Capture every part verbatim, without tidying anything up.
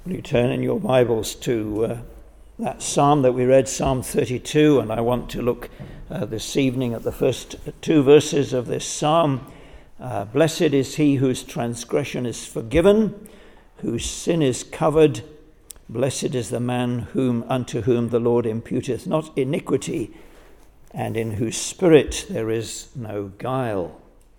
Will you turn in your Bibles to uh, that psalm that we read, Psalm thirty-two, and I want to look uh, this evening at the first two verses of this psalm. Uh, Blessed is he whose transgression is forgiven, whose sin is covered. Blessed is the man whom unto whom the Lord imputeth not iniquity, and in whose spirit there is no guile.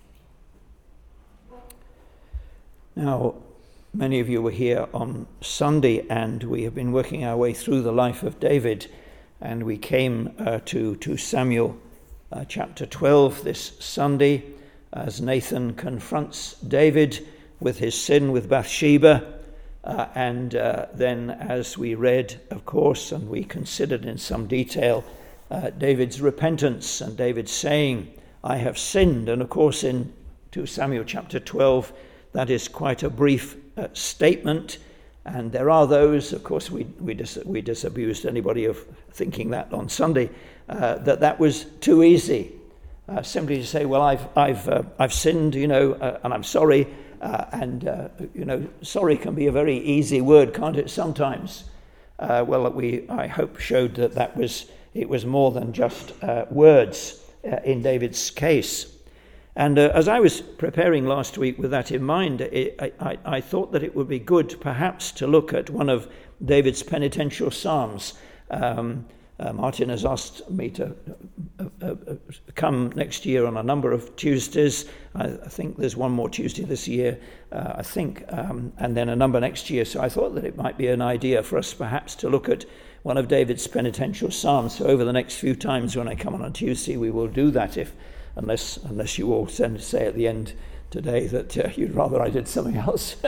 Now, many of you were here on Sunday, and we have been working our way through the life of David, and we came uh, to, to Samuel uh, chapter twelve this Sunday, as Nathan confronts David with his sin with Bathsheba, uh, and uh, then as we read, of course, and we considered in some detail, uh, David's repentance and David saying, I have sinned, and of course in two Samuel chapter twelve, that is quite a brief uh, statement, and there are those, of course, we we, dis- we disabused anybody of thinking that on Sunday, uh, that that was too easy, uh, simply to say, well, I've I've uh, I've sinned, you know, uh, and I'm sorry, uh, and uh, you know, sorry can be a very easy word, can't it? Sometimes, uh, well, we I hope showed that that was it was more than just uh, words uh, in David's case. And uh, as I was preparing last week with that in mind, it, I, I thought that it would be good perhaps to look at one of David's penitential psalms. Um, uh, Martin has asked me to uh, uh, uh, come next year on a number of Tuesdays. I, I think there's one more Tuesday this year, uh, I think, um, and then a number next year. So I thought that it might be an idea for us perhaps to look at one of David's penitential psalms. So over the next few times when I come on on Tuesday, we will do that if Unless unless you all send, say at the end today that uh, you'd rather I did something else.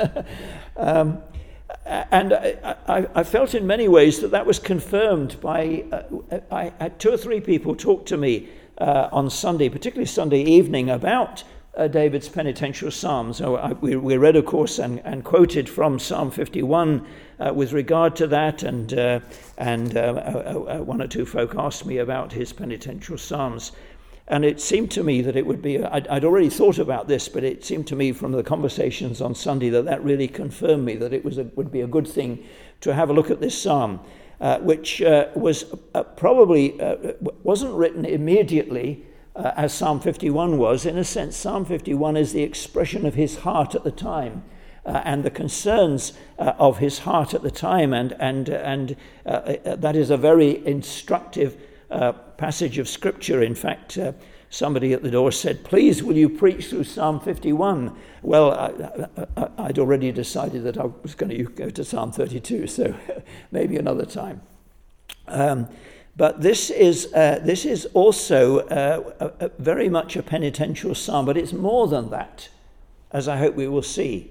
um, and I, I, I felt in many ways that that was confirmed by, uh, I had two or three people talk to me uh, on Sunday, particularly Sunday evening, about uh, David's penitential psalms. So I, we, we read, of course, and, and quoted from Psalm fifty-one uh, with regard to that, and, uh, and uh, uh, uh, one or two folk asked me about his penitential psalms. And it seemed to me that it would be, I'd, I'd already thought about this, but it seemed to me from the conversations on Sunday that that really confirmed me that it was a, would be a good thing to have a look at this psalm, uh, which uh, was uh, probably, uh, wasn't written immediately uh, as Psalm fifty-one was. In a sense, Psalm fifty-one is the expression of his heart at the time. Uh, and the concerns uh, of his heart at the time, and and and uh, uh, that is a very instructive Uh, passage of scripture. In fact, uh, somebody at the door said, please, will you preach through Psalm fifty-one? Well, I, I, I'd already decided that I was going to go to Psalm thirty-two, so maybe another time. Um, but this is uh, this is also uh, a, a very much a penitential psalm, but it's more than that, as I hope we will see.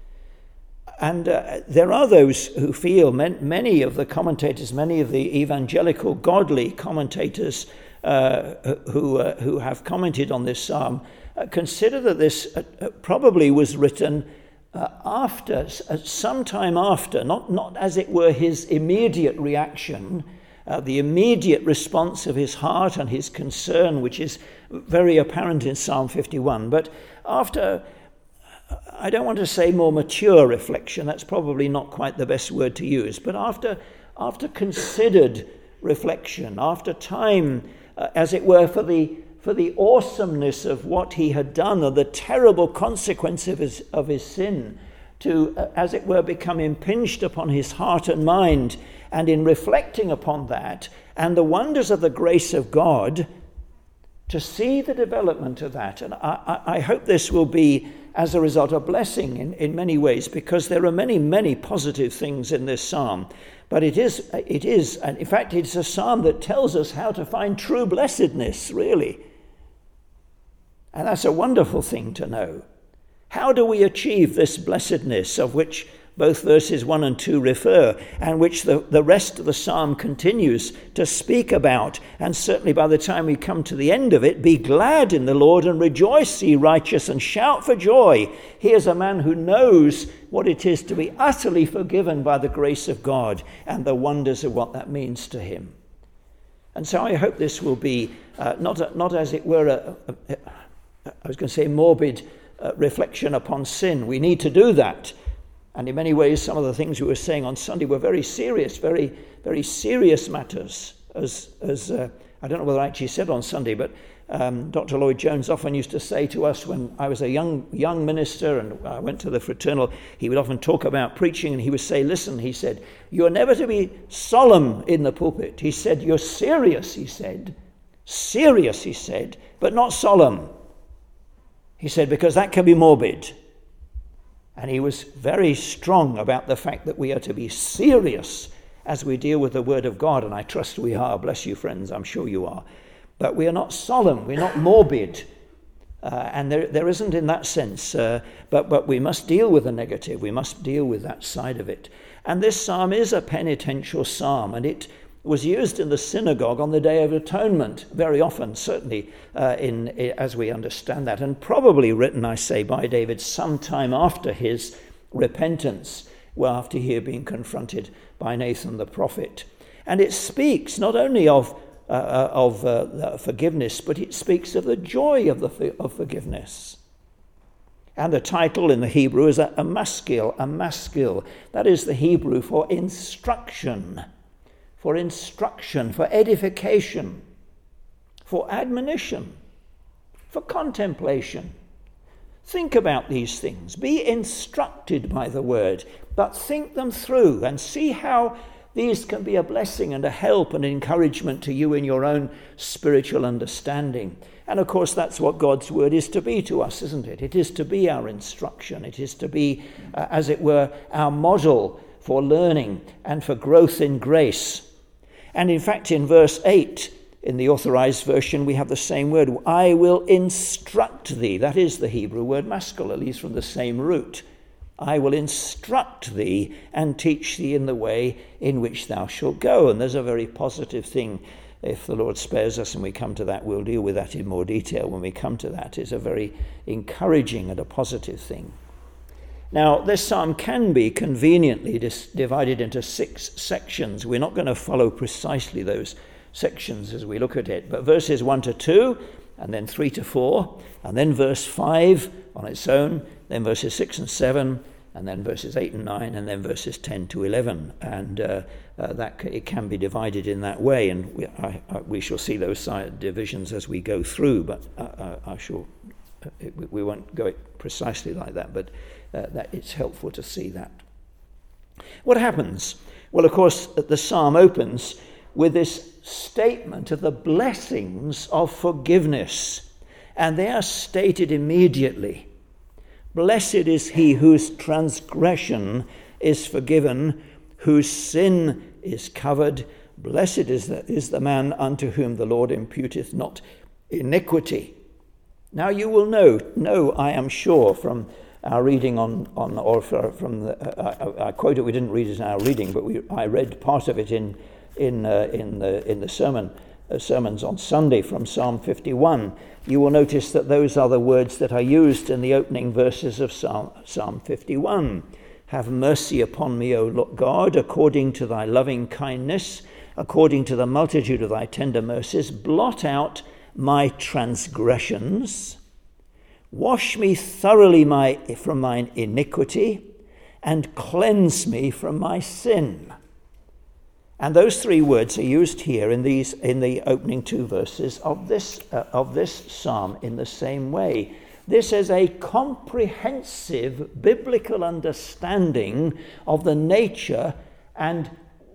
And uh, there are those who feel, man, many of the commentators, many of the evangelical godly commentators uh, who uh, who have commented on this psalm, uh, consider that this uh, probably was written uh, after, uh, sometime after, not, not as it were his immediate reaction, uh, the immediate response of his heart and his concern, which is very apparent in Psalm fifty-one, but after, I don't want to say more mature reflection, that's probably not quite the best word to use, but after after considered reflection, after time, uh, as it were, for the for the awesomeness of what he had done, or the terrible consequence of his, of his sin, to, uh, as it were, become impinged upon his heart and mind, and in reflecting upon that, and the wonders of the grace of God, to see the development of that. And I, I, I hope this will be, as a result, a blessing in, in many ways, because there are many, many positive things in this psalm. But it is, it is, and in fact, it's a psalm that tells us how to find true blessedness, really. And that's a wonderful thing to know. How do we achieve this blessedness of which both verses one and two refer, and which the, the rest of the psalm continues to speak about? And certainly by the time we come to the end of it, be glad in the Lord and rejoice, ye righteous, and shout for joy. Here's a man who knows what it is to be utterly forgiven by the grace of God and the wonders of what that means to him. And so I hope this will be uh, not, a, not as it were, a, a, a, I was going to say morbid uh, reflection upon sin. We need to do that. And in many ways, some of the things we were saying on Sunday were very serious, very, very serious matters. As, as uh, I don't know whether I actually said on Sunday, but um, Doctor Lloyd Jones often used to say to us when I was a young young minister and I went to the fraternal, he would often talk about preaching and he would say, listen, he said, you're never to be solemn in the pulpit. He said, you're serious, he said. Serious, he said, but not solemn. He said, because that can be morbid. And he was very strong about the fact that we are to be serious as we deal with the Word of God. And I trust we are. Bless you, friends. I'm sure you are. But we are not solemn. We're not morbid. Uh, and there, there isn't in that sense. Uh, but, but we must deal with the negative. We must deal with that side of it. And this psalm is a penitential psalm. And it was used in the synagogue on the Day of Atonement very often, certainly uh, in, in as we understand that, and probably written, I say, by David sometime after his repentance, well, after he had been confronted by Nathan the prophet. And it speaks not only of uh, of uh, forgiveness, but it speaks of the joy of the of forgiveness. And the title in the Hebrew is a, a maskil, a maskil. That is the Hebrew for instruction. For instruction, for edification, for admonition, for contemplation. Think about these things. Be instructed by the word, but think them through and see how these can be a blessing and a help and encouragement to you in your own spiritual understanding. And of course, that's what God's word is to be to us, isn't it? It is to be our instruction. It is to be, uh, as it were, our model for learning and for growth in grace. And in fact, in verse eight, in the Authorized Version, we have the same word. I will instruct thee. That is the Hebrew word maskil, at least from the same root. I will instruct thee and teach thee in the way in which thou shalt go. And there's a very positive thing. If the Lord spares us and we come to that, we'll deal with that in more detail when we come to that. It's a very encouraging and a positive thing. Now, this psalm can be conveniently dis- divided into six sections. We're not going to follow precisely those sections as we look at it, but verses one to two, and then three to four, and then verse five on its own, then verses six and seven, and then verses eight and nine, and then verses ten to eleven. And uh, uh, that it can be divided in that way, and we, I, I, we shall see those side divisions as we go through, but uh, I shall, uh, it, we won't go it precisely like that, but Uh, that it's helpful to see that. What happens? Well, of course, the psalm opens with this statement of the blessings of forgiveness, and they are stated immediately. Blessed is he whose transgression is forgiven, whose sin is covered. Blessed is the, is the man unto whom the Lord imputeth not iniquity. Now you will know, know, I am sure, from our reading on, on or from the, uh, I, I quote it, we didn't read it in our reading, but we, I read part of it in in uh, in the in the sermon uh, sermons on Sunday from Psalm fifty-one. You will notice that those are the words that are used in the opening verses of Psalm, Psalm fifty-one. Have mercy upon me, O God, according to thy loving kindness, according to the multitude of thy tender mercies. Blot out my transgressions. Wash me thoroughly my, from mine iniquity, and cleanse me from my sin. And those three words are used here in these in the opening two verses of this uh, of this psalm in the same way. This is a comprehensive biblical understanding of the nature and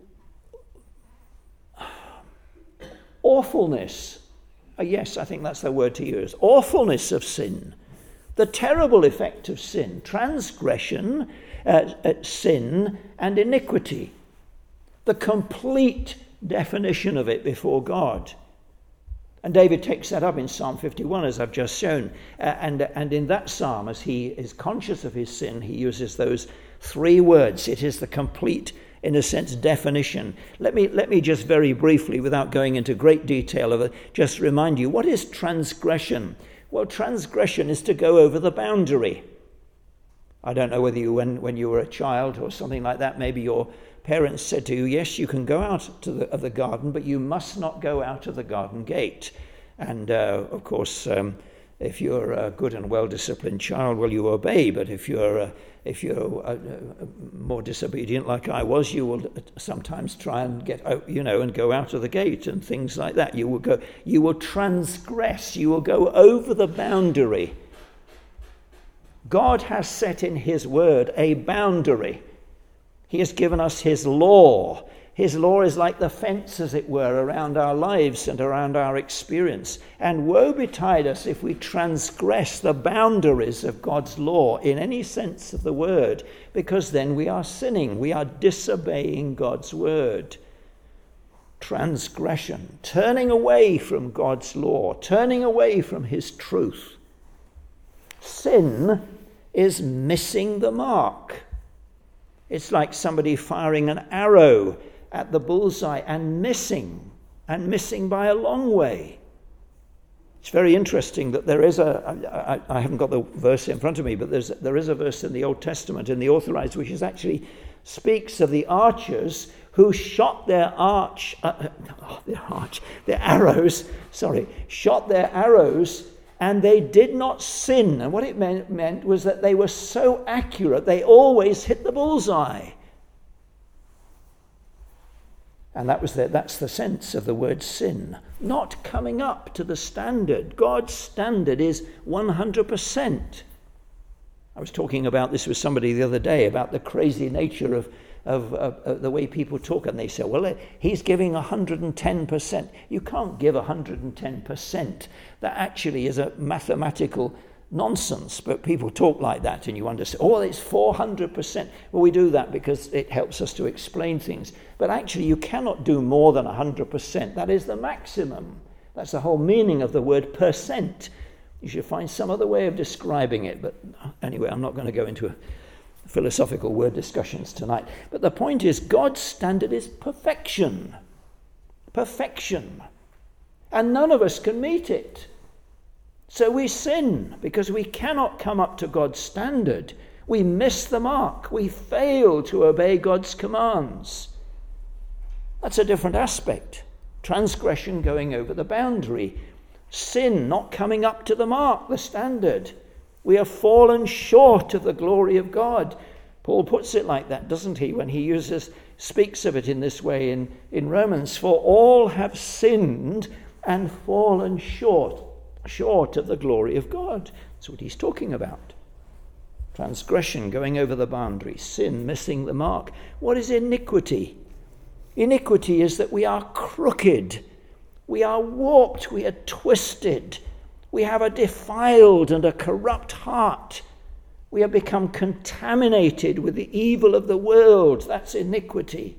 awfulness. Uh, yes, I think that's the word to use. Awfulness of sin. The terrible effect of sin, transgression, uh, uh, sin, and iniquity. The complete definition of it before God. And David takes that up in Psalm fifty-one, as I've just shown. Uh, and, and in that psalm, as he is conscious of his sin, he uses those three words. It is the complete, in a sense, definition. Let me, let me just very briefly, without going into great detail of it, just remind you, what is transgression? Well, transgression is to go over the boundary. I don't know whether you, when, when you were a child or something like that, maybe your parents said to you, yes, you can go out to the, of the garden, but you must not go out of the garden gate. And, uh, of course, um, if you're a good and well-disciplined child, well, you obey. But if you're uh, if you're uh, uh, more disobedient like I was, you will sometimes try and get out, you know, and go out of the gate and things like that. You will go, you will transgress, you will go over the boundary. God has set in his word a boundary. He has given us his law. His law is like the fence, as it were, around our lives and around our experience. And woe betide us if we transgress the boundaries of God's law in any sense of the word, because then we are sinning. We are disobeying God's word. Transgression, turning away from God's law, turning away from his truth. Sin is missing the mark. It's like somebody firing an arrow at the bullseye and missing, and missing by a long way. It's very interesting that there is a, I, I haven't got the verse in front of me, but there's, there is a verse in the Old Testament, in the Authorized, which is actually speaks of the archers who shot their arch, uh, oh, their arch, their arrows, sorry, shot their arrows, and they did not sin. And what it meant, meant was that they were so accurate, they always hit the bullseye. And that was the, that's the sense of the word sin. Not coming up to the standard. God's standard is one hundred percent. I was talking about this with somebody the other day, about the crazy nature of, of, of, of the way people talk. And they say, well, he's giving one hundred ten percent. You can't give one hundred ten percent. That actually is a mathematical nonsense, but people talk like that and you understand, oh, it's four hundred percent. Well, we do that because it helps us to explain things. But actually, you cannot do more than one hundred percent. That is the maximum. That's the whole meaning of the word percent. You should find some other way of describing it. But anyway, I'm not going to go into a philosophical word discussions tonight. But the point is, God's standard is perfection. Perfection. And none of us can meet it. So we sin because we cannot come up to God's standard. We miss the mark. We fail to obey God's commands. That's a different aspect. Transgression, going over the boundary. Sin, not coming up to the mark, the standard. We have fallen short of the glory of God. Paul puts it like that, doesn't he, when he uses, speaks of it in this way in, in Romans. For all have sinned and fallen short. short of the glory of God. That's what he's talking about. Transgression, going over the boundary. Sin, missing the mark. What is iniquity? Iniquity is that we are crooked. We are warped. We are twisted. We have a defiled and a corrupt heart. We have become contaminated with the evil of the world. That's iniquity.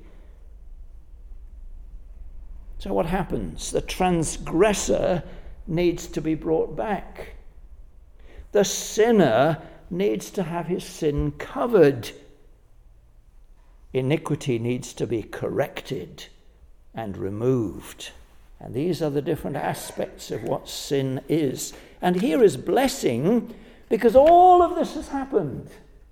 So what happens? The transgressor needs to be brought back. The sinner needs to have his sin covered. Iniquity needs to be corrected and removed. And these are the different aspects of what sin is. And here is blessing, because all of this has happened.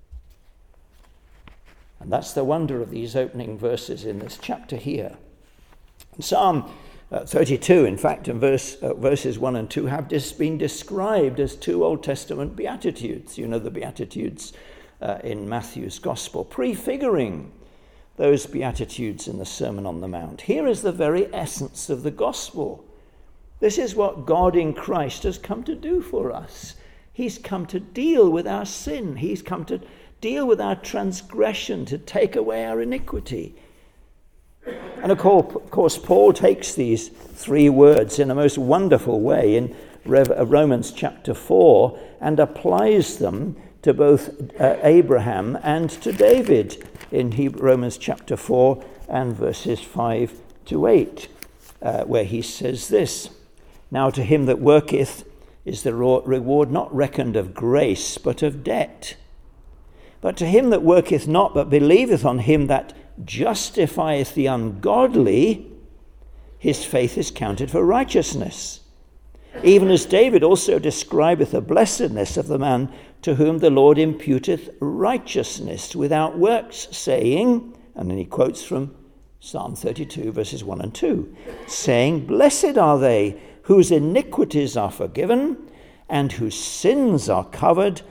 And that's the wonder of these opening verses in this chapter here. Psalm Uh, thirty-two, in fact, and verse, uh, verses one and two have just been described as two Old Testament Beatitudes. You know, the Beatitudes uh, in Matthew's Gospel, prefiguring those Beatitudes in the Sermon on the Mount. Here is the very essence of the Gospel. This is what God in Christ has come to do for us. He's come to deal with our sin. He's come to deal with our transgression, to take away our iniquity. And of course, Paul takes these three words in a most wonderful way in Romans chapter four and applies them to both uh, Abraham and to David in Romans chapter four and verses five to eight, uh, where he says this: Now to him that worketh is the reward not reckoned of grace, but of debt. But to him that worketh not, but believeth on him that justifieth the ungodly, his faith is counted for righteousness. Even as David also describeth the blessedness of the man to whom the Lord imputeth righteousness without works, saying, and then he quotes from Psalm thirty-two, verses one and two, saying, Blessed are they whose iniquities are forgiven and whose sins are covered.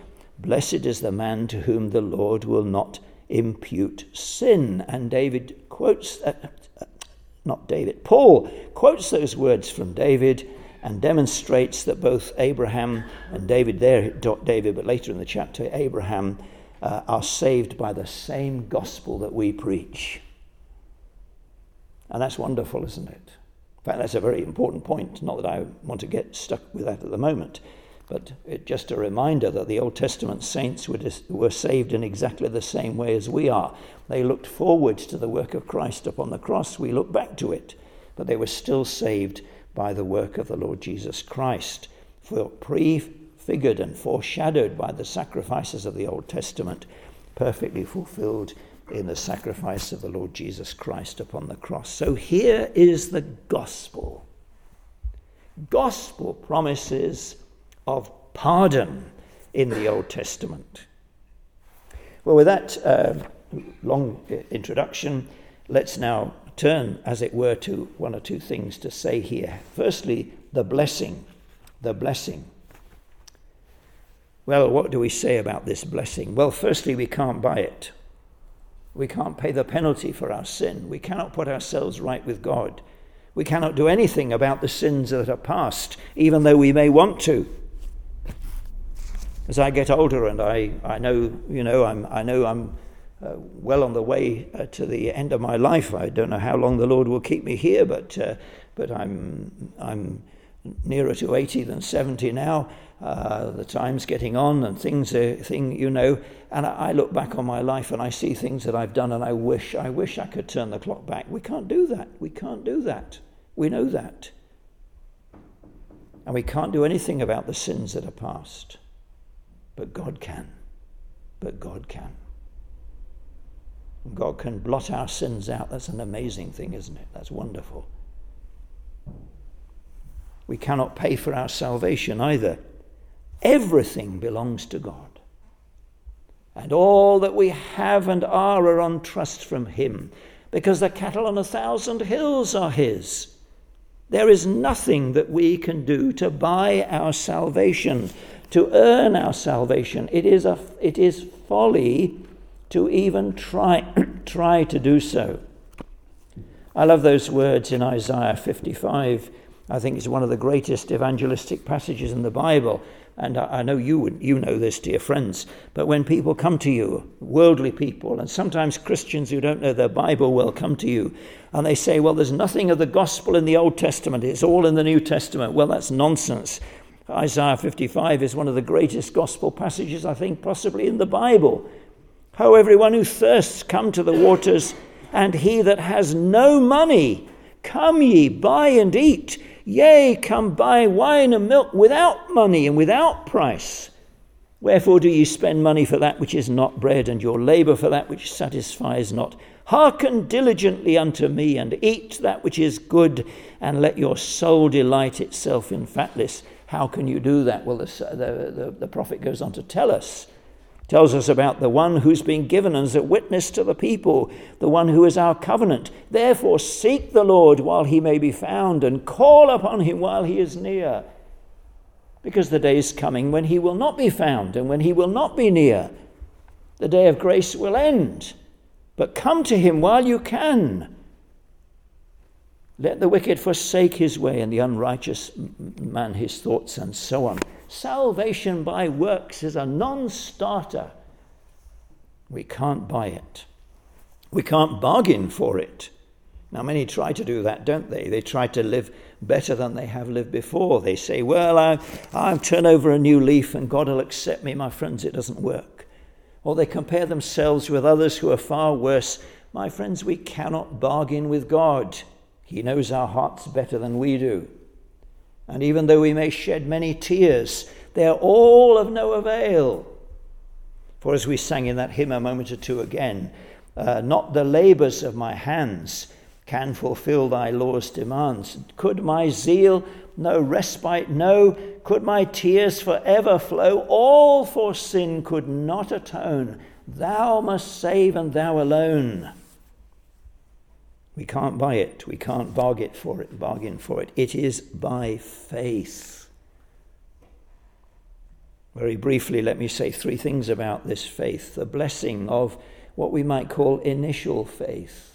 Blessed is the man to whom the Lord will not impute sin. And David quotes, uh, not David, Paul quotes those words from David and demonstrates that both Abraham and David, there David, but later in the chapter, Abraham, uh, are saved by the same gospel that we preach. And that's wonderful, isn't it? In fact, that's a very important point. Not that I want to get stuck with that at the moment, but it, just a reminder that the Old Testament saints were, dis- were saved in exactly the same way as we are. They looked forward to the work of Christ upon the cross. We look back to it, but they were still saved by the work of the Lord Jesus Christ, for prefigured and foreshadowed by the sacrifices of the Old Testament, perfectly fulfilled in the sacrifice of the Lord Jesus Christ upon the cross. So here is the gospel. Gospel promises of pardon in the Old Testament. Well, with that uh, long introduction, let's now turn, as it were, to one or two things to say here. Firstly, the blessing. The blessing. Well, what do we say about this blessing? Well, firstly, we can't buy it. We can't pay the penalty for our sin. We cannot put ourselves right with God. We cannot do anything about the sins that are past, even though we may want to. As I get older, and I, I know, you know, I'm, I know I'm uh, well on the way uh, to the end of my life. I don't know how long the Lord will keep me here, but uh, but I'm I'm nearer to eighty than seventy now. Uh, the time's getting on, and things are thing, you know. And I, I look back on my life, and I see things that I've done, and I wish, I wish I could turn the clock back. We can't do that. We can't do that. We know that, and we can't do anything about the sins that are past. But God can. But God can. God can blot our sins out. That's an amazing thing, isn't it? That's wonderful. We cannot pay for our salvation either. Everything belongs to God. And all that we have and are are on trust from him, because the cattle on a thousand hills are his. There is nothing that we can do to buy our salvation, to earn our salvation. It is a, it is folly to even try, try to do so. I love those words in Isaiah fifty-five. I think it's one of the greatest evangelistic passages in the Bible. And I, I know you would, you know this, dear friends. But when people come to you, worldly people, and sometimes Christians who don't know their Bible well come to you, and they say, well, there's nothing of the gospel in the Old Testament. It's all in the New Testament. Well, that's nonsense. Isaiah fifty-five is one of the greatest gospel passages, I think, possibly in the Bible. Ho, everyone who thirsts, come to the waters, and he that has no money, come ye, buy and eat. Yea, come buy wine and milk without money and without price. Wherefore do ye spend money for that which is not bread, and your labour for that which satisfies not? Hearken diligently unto me, and eat that which is good, and let your soul delight itself in fatness. How can you do that? Well, the, the, the, the prophet goes on to tell us. Tells us about the one who's been given as a witness to the people, the one who is our covenant. Therefore seek the Lord while he may be found, and call upon him while he is near. Because the day is coming when he will not be found, and when he will not be near. The day of grace will end. But come to him while you can. Let the wicked forsake his way, and the unrighteous man his thoughts, and so on. Salvation by works is a non-starter. We can't buy it. We can't bargain for it. Now, many try to do that, don't they? They try to live better than they have lived before. They say, well, I, I'll turn over a new leaf and God will accept me. My friends, it doesn't work. Or they compare themselves with others who are far worse. My friends, we cannot bargain with God. He knows our hearts better than we do. And even though we may shed many tears, they are all of no avail. For as we sang in that hymn a moment or two again, uh, not the labours of my hands can fulfill thy law's demands. Could my zeal no respite know? Could my tears forever flow? All for sin could not atone. Thou must save, and thou alone. We can't buy it. We can't bargain for it. Bargain for it. It is by faith. Very briefly, let me say three things about this faith. The blessing of what we might call initial faith.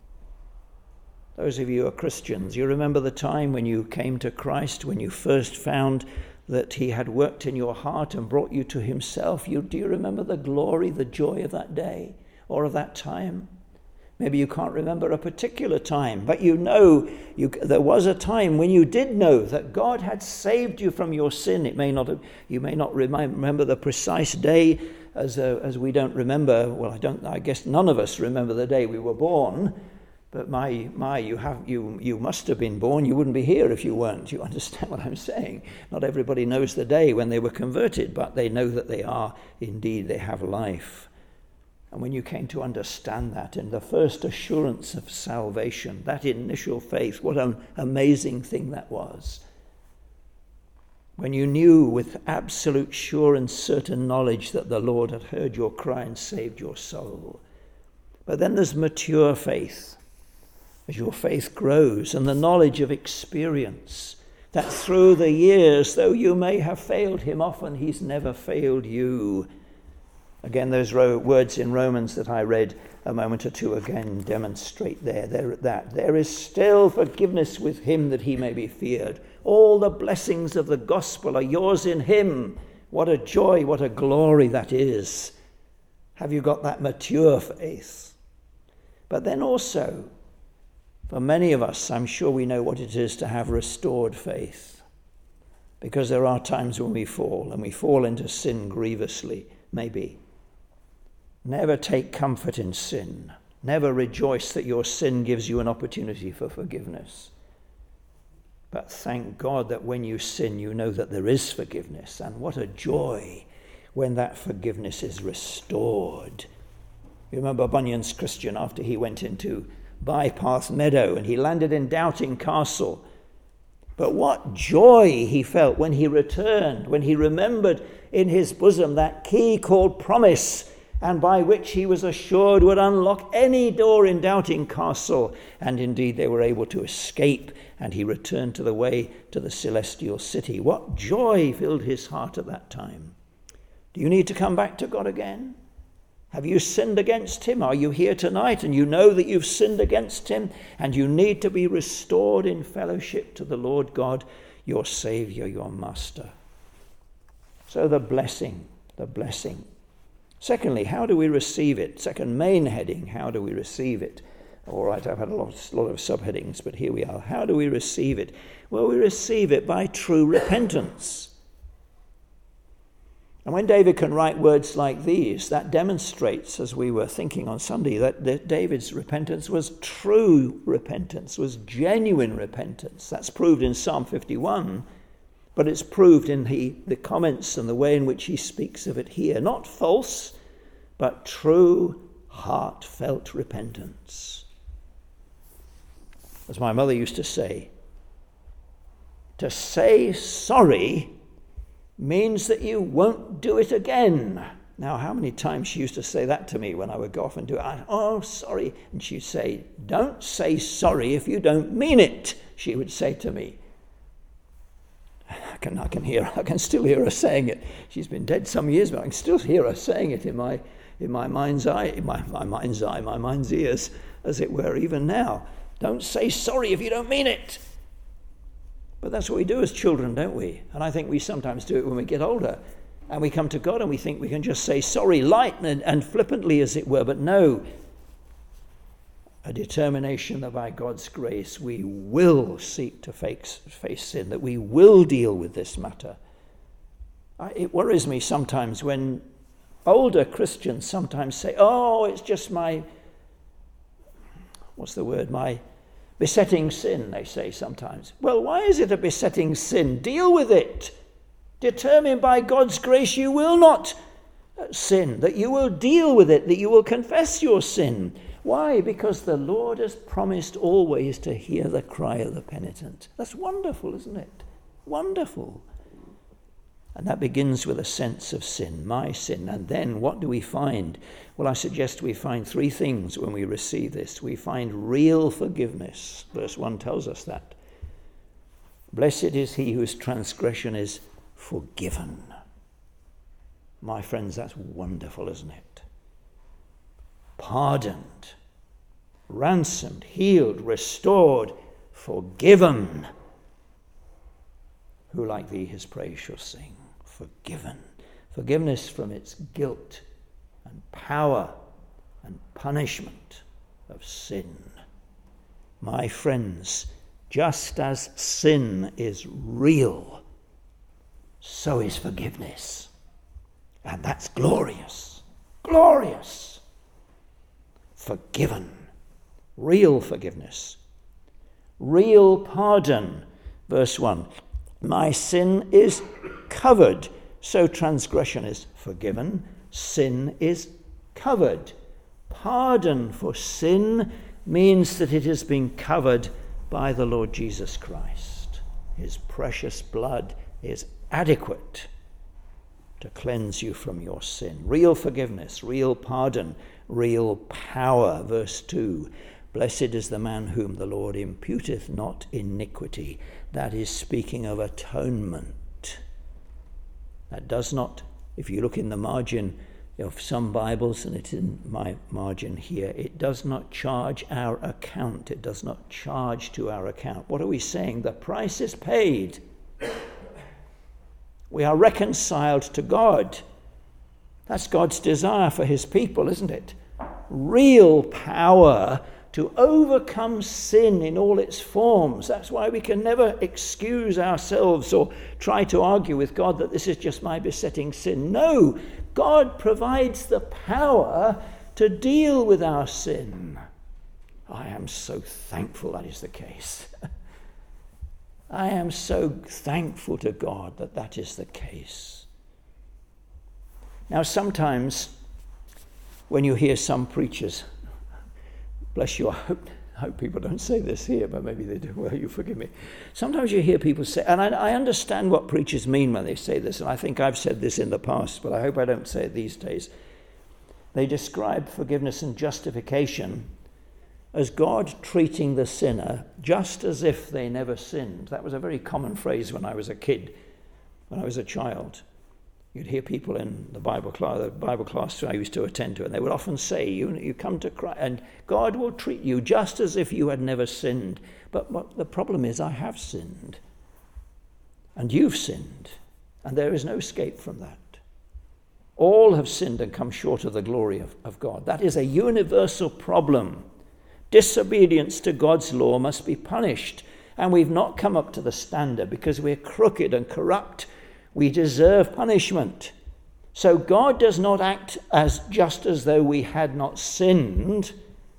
Those of you who are Christians, you remember the time when you came to Christ, when you first found that he had worked in your heart and brought you to himself. You, do you remember the glory, the joy of that day or of that time? Maybe you can't remember a particular time, but you know you, there was a time when you did know that God had saved you from your sin. It may not have, you may not remember the precise day, as uh, as we don't remember. Well, I don't. I guess none of us remember the day we were born. But my my, you have you you must have been born. You wouldn't be here if you weren't. You understand what I'm saying? Not everybody knows the day when they were converted, but they know that they are indeed. They have life. And when you came to understand that in the first assurance of salvation, that initial faith, what an amazing thing that was. When you knew with absolute sure and certain knowledge that the Lord had heard your cry and saved your soul. But then there's mature faith. As your faith grows, and the knowledge of experience, that through the years, though you may have failed him often, he's never failed you. Again, those ro- words in Romans that I read a moment or two again demonstrate there, there that there is still forgiveness with him that he may be feared. All the blessings of the gospel are yours in him. What a joy, what a glory that is. Have you got that mature faith? But then also, for many of us, I'm sure we know what it is to have restored faith. Because there are times when we fall, and we fall into sin grievously, maybe. Never take comfort in sin. Never rejoice that your sin gives you an opportunity for forgiveness. But thank God that when you sin, you know that there is forgiveness. And what a joy when that forgiveness is restored. You remember Bunyan's Christian after he went into Bypath Meadow and he landed in Doubting Castle. But what joy he felt when he returned, when he remembered in his bosom that key called promise, and by which he was assured would unlock any door in Doubting Castle. And indeed they were able to escape, and he returned to the way to the celestial city. What joy filled his heart at that time. Do you need to come back to God again? Have you sinned against him? Are you here tonight and you know that you've sinned against him and you need to be restored in fellowship to the Lord God, your Saviour, your Master? So the blessing, the blessing. Secondly, how do we receive it? Second main heading, how do we receive it? All right, I've had a lot, a lot of subheadings, but here we are. How do we receive it? Well, we receive it by true repentance. And when David can write words like these, that demonstrates, as we were thinking on Sunday, that, that David's repentance was true repentance, was genuine repentance. That's proved in Psalm fifty-one, but it's proved in the, the comments and the way in which he speaks of it here. Not false, but true, heartfelt repentance. As my mother used to say, to say sorry means that you won't do it again. Now, how many times she used to say that to me when I would go off and do it? I, oh, sorry. And she'd say, don't say sorry if you don't mean it, she would say to me. I can, I can hear, I can still hear her saying it. She's been dead some years, but I can still hear her saying it in my in my mind's eye, in my, my mind's eye, my mind's ears, as it were, even now. Don't say sorry if you don't mean it. But that's what we do as children, don't we? And I think we sometimes do it when we get older. And we come to God and we think we can just say sorry, light and, and flippantly, as it were. But no, a determination that by God's grace we will seek to face, face sin, that we will deal with this matter. I, it worries me sometimes when older Christians sometimes say, oh, it's just my, what's the word, my besetting sin, they say sometimes. Well, why is it a besetting sin? Deal with it. Determine by God's grace you will not sin, that you will deal with it, that you will confess your sin. Why? Because the Lord has promised always to hear the cry of the penitent. That's wonderful, isn't it? Wonderful. And that begins with a sense of sin, my sin. And then what do we find? Well, I suggest we find three things when we receive this. We find real forgiveness. Verse one tells us that. Blessed is he whose transgression is forgiven. My friends, that's wonderful, isn't it? Pardoned, ransomed, healed, restored, forgiven. Who like thee his praise shall sing? Forgiven. Forgiveness from its guilt and power and punishment of sin. My friends, just as sin is real, so is forgiveness. And that's glorious. Glorious. Forgiven. Real forgiveness. Real pardon. Verse one. My sin is covered. So transgression is forgiven. Sin is covered. Pardon for sin means that it has been covered by the Lord Jesus Christ. His precious blood is adequate to cleanse you from your sin. Real forgiveness, real pardon, real power. Verse two, blessed is the man whom the Lord imputeth not iniquity. That is speaking of atonement. That does not, if you look in the margin of some Bibles, and it's in my margin here, it does not charge our account. It does not charge to our account. What are we saying? The price is paid. We are reconciled to God. That's God's desire for his people, isn't it? Real power to overcome sin in all its forms. That's why we can never excuse ourselves or try to argue with God that this is just my besetting sin. No, God provides the power to deal with our sin. I am so thankful that is the case. I am so thankful to God that that is the case. Now, sometimes when you hear some preachers, bless you, I hope, I hope people don't say this here, but maybe they do. Well, you forgive me. Sometimes you hear people say, and I, I understand what preachers mean when they say this, and I think I've said this in the past, but I hope I don't say it these days. They describe forgiveness and justification as God treating the sinner just as if they never sinned. That was a very common phrase when I was a kid, when I was a child. You'd hear people in the Bible class, the Bible class I used to attend to, and they would often say, you, you come to Christ, and God will treat you just as if you had never sinned. But what the problem is, I have sinned, and you've sinned, and there is no escape from that. All have sinned and come short of the glory of, of God. That is a universal problem. Disobedience to God's law must be punished, and we've not come up to the standard because we're crooked and corrupt. We deserve punishment. So God does not act as just as though we had not sinned,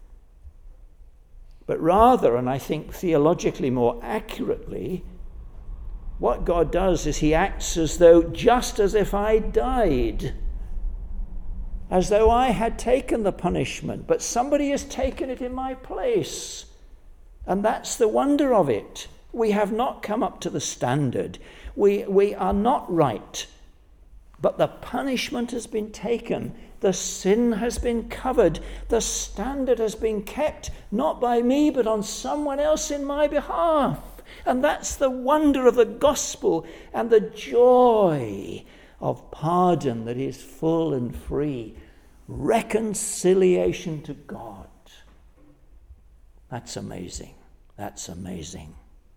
but rather, and I think theologically more accurately, what God does is he acts as though just as if I died, as though I had taken the punishment, but somebody has taken it in my place. And that's the wonder of it. We have not come up to the standard. We, we are not right. But the punishment has been taken. The sin has been covered. The standard has been kept, not by me, but on someone else in my behalf. And that's the wonder of the gospel and the joy of pardon that is full and free. Reconciliation to God. That's amazing. That's amazing.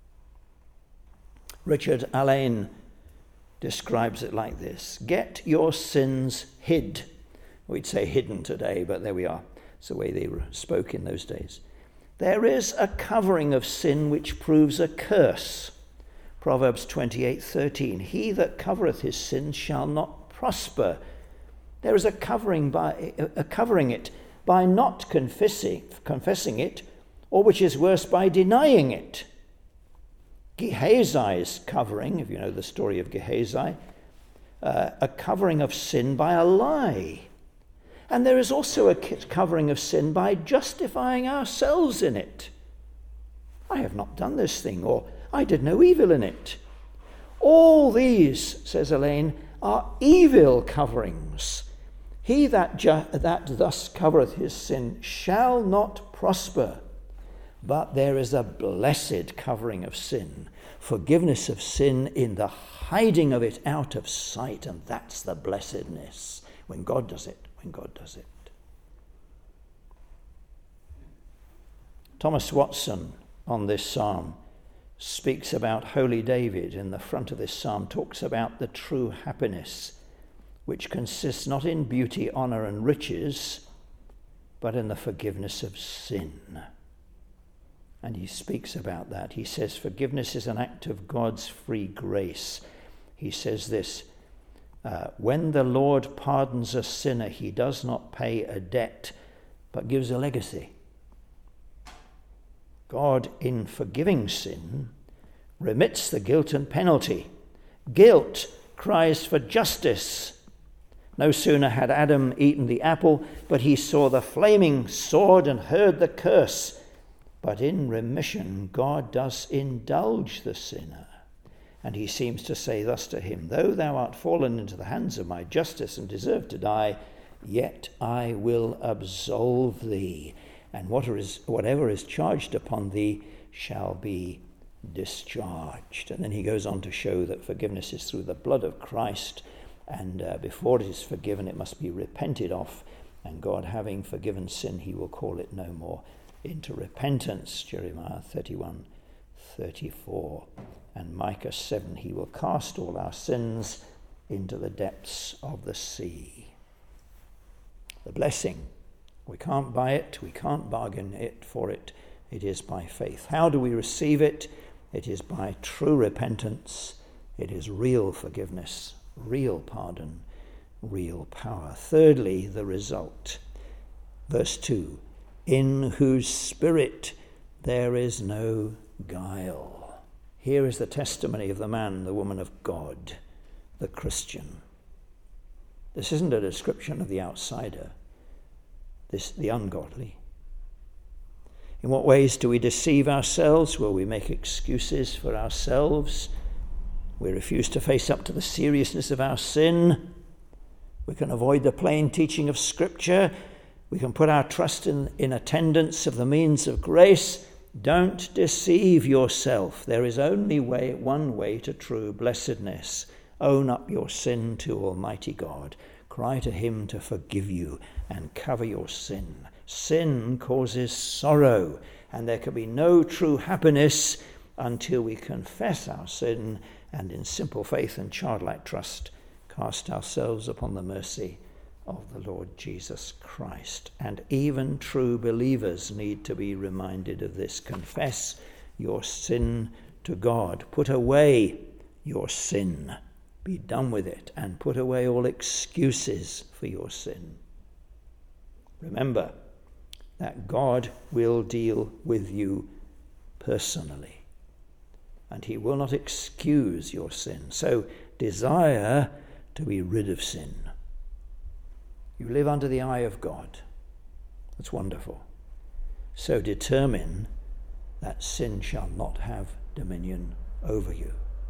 Richard Allain describes it like this. Get your sins hid. We'd say hidden today, but there we are. It's the way they spoke in those days. There is a covering of sin which proves a curse. Proverbs twenty-eight thirteen. He that covereth his sins shall not prosper. There is a covering by a covering it by not confessing, confessing it, or which is worse, by denying it. Gehazi's covering, if you know the story of Gehazi, uh, a covering of sin by a lie. And there is also a covering of sin by justifying ourselves in it. I have not done this thing, or I did no evil in it. All these, says Allain, are evil coverings. He that, ju- that thus covereth his sin shall not prosper. But there is a blessed covering of sin, forgiveness of sin in the hiding of it out of sight, and that's the blessedness when God does it, when God does it. Thomas Watson on this psalm speaks about holy David in the front of this psalm, talks about the true happiness, which consists not in beauty, honor, and riches, but in the forgiveness of sin. And he speaks about that. He says forgiveness is an act of God's free grace. He says this, uh, when the Lord pardons a sinner, he does not pay a debt, but gives a legacy. God, in forgiving sin, remits the guilt and penalty. Guilt cries for justice. No sooner had Adam eaten the apple, but he saw the flaming sword and heard the curse. But in remission, God does indulge the sinner. And he seems to say thus to him, though thou art fallen into the hands of my justice and deserve to die, yet I will absolve thee. And whatever is charged upon thee shall be discharged. And then he goes on to show that forgiveness is through the blood of Christ, and uh, before it is forgiven, it must be repented of, and God, having forgiven sin, he will call it no more into repentance. Jeremiah thirty-one thirty-four. And Micah seven, he will cast all our sins into the depths of the sea. The blessing. We can't buy it, we can't bargain it for it. It is by faith. How do we receive it? It is by true repentance. It is real forgiveness, real pardon, real power. Thirdly, the result. Verse two, in whose spirit there is no guile. Here is the testimony of the man, the woman of God, the Christian. This isn't a description of the outsider. This, the ungodly. In what ways do we deceive ourselves? Well, we make excuses for ourselves. We refuse to face up to the seriousness of our sin. We can avoid the plain teaching of Scripture. We can put our trust in, in attendance of the means of grace. Don't deceive yourself. There is only way, one way to true blessedness. Own up your sin to Almighty God. Cry to him to forgive you and cover your sin. Sin causes sorrow, and there can be no true happiness until we confess our sin and in simple faith and childlike trust cast ourselves upon the mercy of the Lord Jesus Christ. And even true believers need to be reminded of this. Confess your sin to God. Put away your sin. Be done with it, and put away all excuses for your sin. Remember that God will deal with you personally, and he will not excuse your sin. So desire to be rid of sin. You live under the eye of God. That's wonderful. So determine that sin shall not have dominion over you.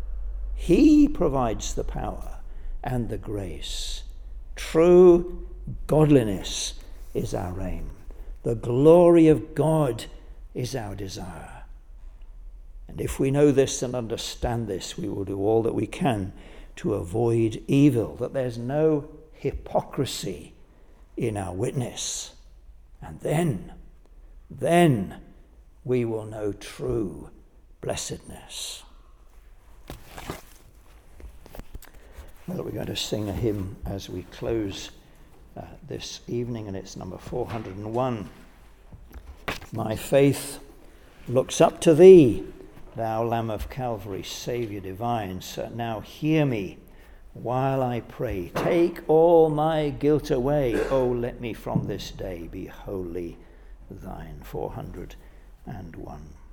He provides the power and the grace. True godliness is our aim. The glory of God is our desire. And if we know this and understand this, we will do all that we can to avoid evil, that there's no hypocrisy in our witness. And then, then we will know true blessedness. Well, we're going to sing a hymn as we close uh, this evening, and it's number four hundred and one. My faith looks up to thee, thou Lamb of Calvary, Saviour divine. So now hear me while I pray. Take all my guilt away. Oh, let me from this day be wholly thine. four hundred and one.